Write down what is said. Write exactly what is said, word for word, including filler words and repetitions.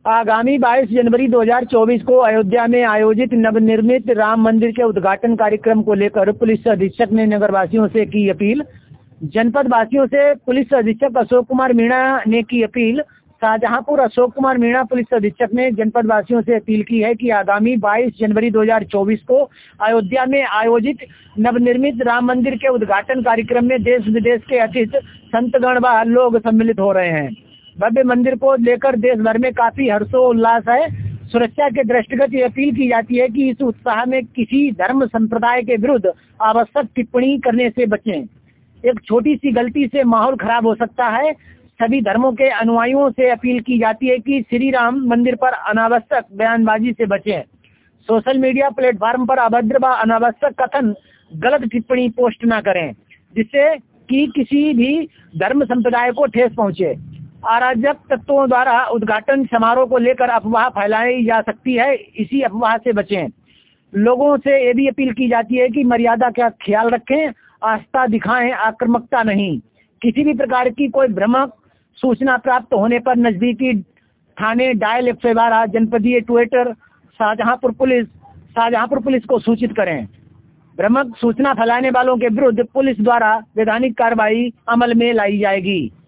आगामी बाईस जनवरी दो हज़ार चौबीस को अयोध्या में आयोजित नवनिर्मित राम मंदिर के उद्घाटन कार्यक्रम को लेकर पुलिस अधीक्षक ने नगरवासियों से की अपील। जनपद वासियों से पुलिस अधीक्षक अशोक कुमार मीणा ने की अपील। शाहजहांपुर अशोक कुमार मीणा पुलिस अधीक्षक ने जनपद वासियों से अपील की है कि आगामी बाईस जनवरी दो हज़ार चौबीस को अयोध्या में आयोजित नवनिर्मित राम मंदिर के उद्घाटन कार्यक्रम में देश विदेश के अतिथि संतगण व लोग सम्मिलित हो रहे हैं। भव्य मंदिर को लेकर देश भर में काफी हर्षोल्लास है। सुरक्षा के दृष्टिगत ये अपील की जाती है कि इस उत्साह में किसी धर्म संप्रदाय के विरुद्ध आवश्यक टिप्पणी करने से बचें। एक छोटी सी गलती से माहौल खराब हो सकता है। सभी धर्मों के अनुयायियों से अपील की जाती है कि श्री राम मंदिर पर अनावश्यक बयानबाजी से बचें। सोशल मीडिया प्लेटफॉर्म पर अभद्र व अनावश्यक कथन, गलत टिप्पणी पोस्ट न करें जिससे कि किसी भी धर्म संप्रदाय को ठेस पहुंचे। अराजक तत्वों द्वारा उद्घाटन समारोह को लेकर अफवाह फैलाई जा सकती है, इसी अफवाह से बचें। लोगों से ये भी अपील की जाती है कि मर्यादा का ख्याल रखें, आस्था दिखाएं, आक्रामकता नहीं। किसी भी प्रकार की कोई भ्रामक सूचना प्राप्त होने पर नजदीकी थाने डायल एक सौ बारह जनपदीय Twitter Shahjahanpur police Shahjahanpur police को सूचित करें। भ्रामक सूचना फैलाने वालों के विरुद्ध पुलिस द्वारा वैधानिक कार्रवाई अमल में लाई जाएगी।